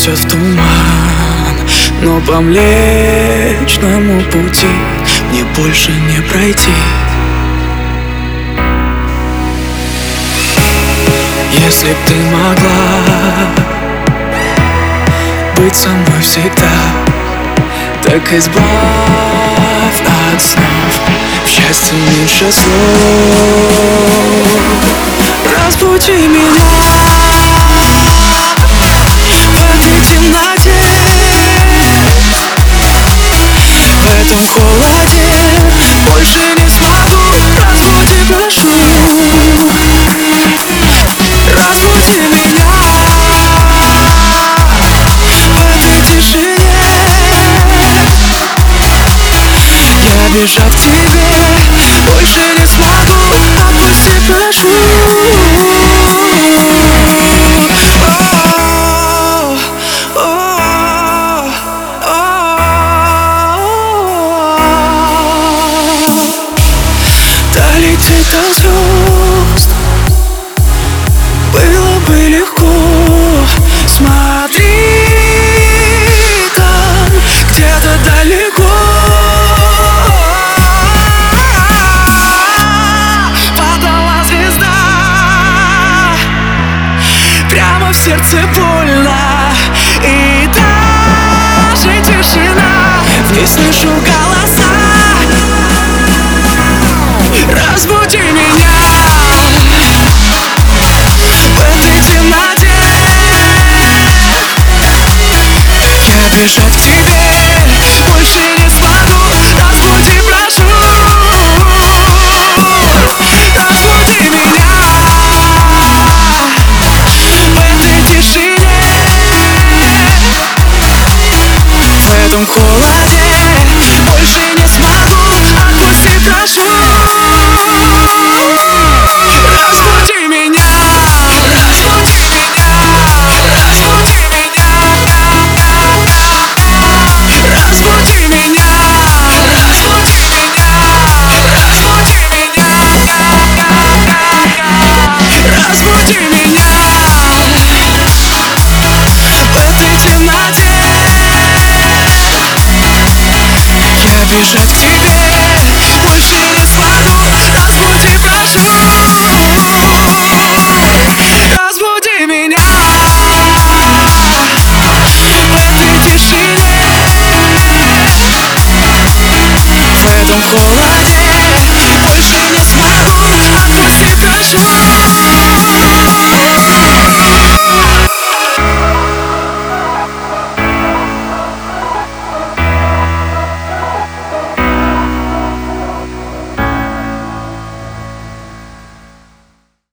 уносят в туман, но по Млечному пути мне больше не пройти. Если б ты могла быть со мной всегда, так избавь от снов, в счастье меньше слов. Разбуди меня в этой темноте, в этом холоде больше не смогу. Разбуди, прошу. Разбуди меня в этой тишине. Я бежать к тебе больше не смогу. Отпусти, прошу. Долететь до звезд было бы легко. Смотри, там где-то далеко падала звезда. Прямо в сердце больно, и даже тишина. В ней слышу голоса. Разбуди меня в этой темноте. Я бежать к тебе больше не смогу. Разбуди, прошу. Разбуди меня в этой тишине, в этом холоде больше не смогу. Отпусти, прошу. Разбуди меня, разбуди меня, разбуди меня, разбуди меня, разбуди меня, разбуди меня, разбуди меня в этой темноте. Я бежать к тебе больше не смогу. Разбуди, прошу. Разбуди меня в этой тишине, в этом холоде больше не смогу. Отпусти, прошу.